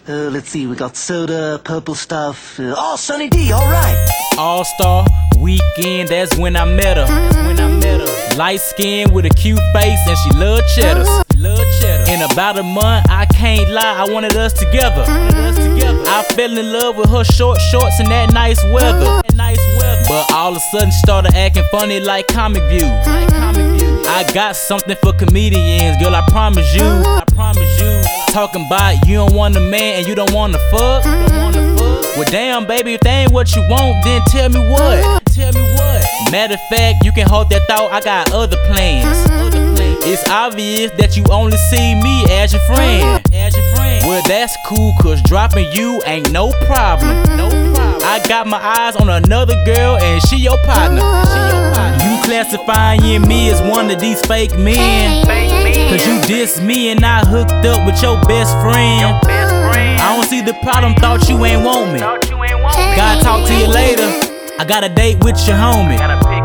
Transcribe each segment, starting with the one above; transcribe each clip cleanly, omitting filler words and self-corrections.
Let's see, we got soda, purple stuff. Oh, Sunny D, alright. All-Star Weekend, that's when I met her. Light skin with a cute face and she love cheddars. In about a month, I can't lie, I wanted us together. I fell in love with her short shorts and that nice weather. But all of a sudden she started acting funny like Comic View. I got something for comedians, girl, I promise you. Talking about you don't want a man and you don't wanna fuck. Well damn baby, if they ain't what you want, then tell me what. Matter of fact, you can hold that thought, I got other plans. It's obvious that you only see me as your friend. Well that's cool, cause dropping you ain't no problem. I got my eyes on another girl and she your partner. You classifying me as one of these fake men, cause you diss me and I hooked up with your best friend. I don't see the problem, thought you ain't want me. Gotta talk to you later, I got a date with your homie.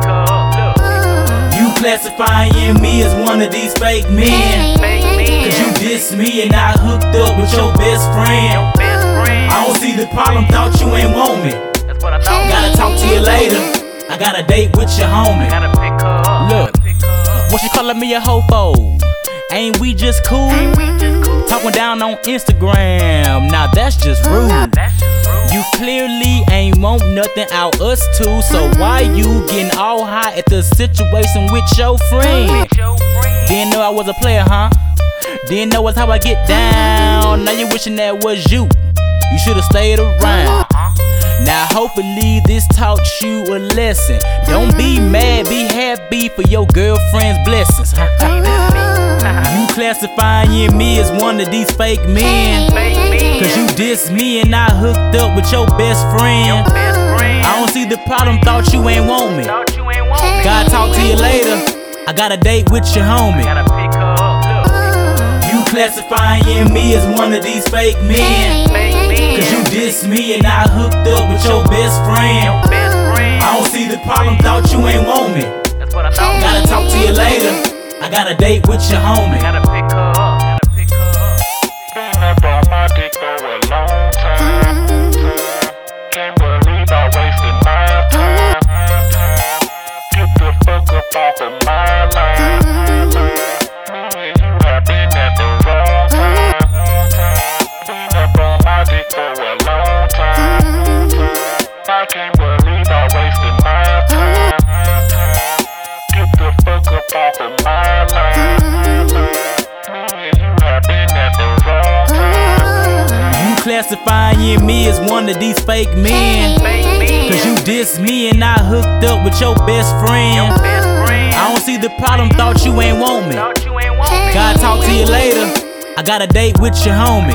You classifying me as one of these fake men, cause you diss me and I hooked up with your best friend. I don't see the problem, thought you ain't want me. Gotta talk to you later, I got a date with your homie. Look, what you calling me a ho-fo? Ain't we just cool? Talking down on Instagram, now that's just rude. You clearly ain't want nothing out us two, so why you getting all hot at the situation with your friend? Didn't know I was a player, huh? Didn't know that's how I get down. Now you wishing that was you. You should've stayed around. Now hopefully this taught you a lesson. Don't be mad, be happy for your girlfriend's blessings. You classifying me as one of these fake men, cause you diss me and I hooked up with your best friend. I don't see the problem, thought you ain't want me. Gotta talk to you later, I got a date with your homie. You classifying me as one of these fake men, cause you diss me and I hooked up with your best friend. I don't see the problem, thought you ain't want me. Gotta talk to you later, I got a date with your homie. Been up on my dick for a long time. Can't believe I wasted my time. Get the fuck up off of my line. You have been at the wrong time. Been up on my dick for a long time. I can't believe I wasted my time. Get the fuck up off of my line. You have been at the wrong time. You classifying me as one of these fake men, cause you diss me and I hooked up with your best friend. I don't see the problem, thought you ain't want me. Gotta talk to you later, I got a date with your homie.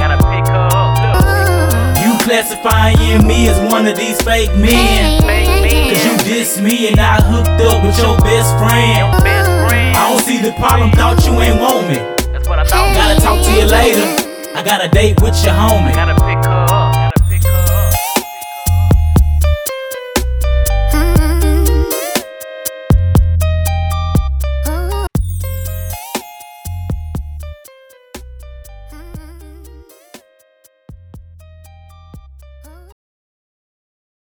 You classifying me as one of these fake men, cause you diss me and I hooked up with your best friend. I don't see the problem, thought you ain't want me. Gotta talk to you later, I got a date with your homie.